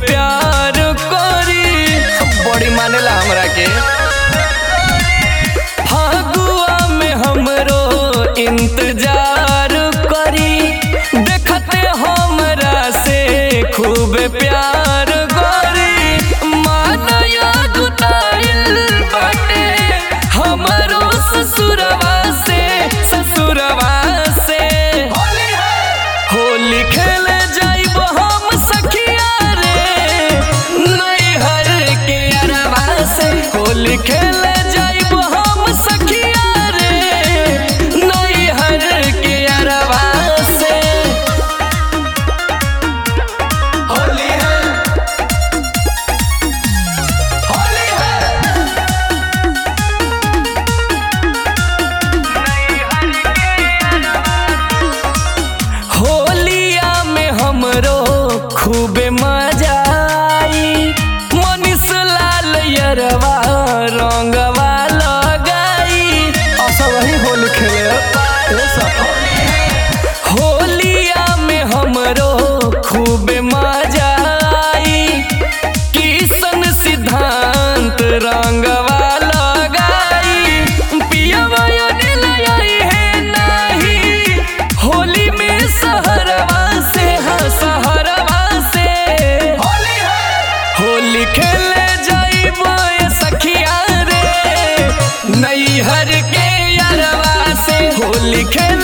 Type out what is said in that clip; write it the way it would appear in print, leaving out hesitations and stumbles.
प्यार करी, बड़ी मानेला हमरा के। फागुआ में हमरो इंतजार करी, देखते हमरा से खूब प्यार करी। मानया गुताइल बाटे हमरो ससुरवा से, ससुरवा से। होली खेले जाइब हम सखिया रे नैहर के अरवा से। होली खेले जाइब हम सखिया रे नैहर के अरवा से। होली है, होली है। होलिया में हमरो खूबे मजा आई, मनीष लाल यरवा रंगवा लगाई। आशा वही होली खेले होलिया में हमरो खूबे मजा आई, किशन सिद्धांत रंगवा लगाई। पियवा अनिल आई है नाही होली में सहरवा से, हाँ सहरवा से। होली खेले जाइब सखिया रे नैहर के अरवा से। होली खेले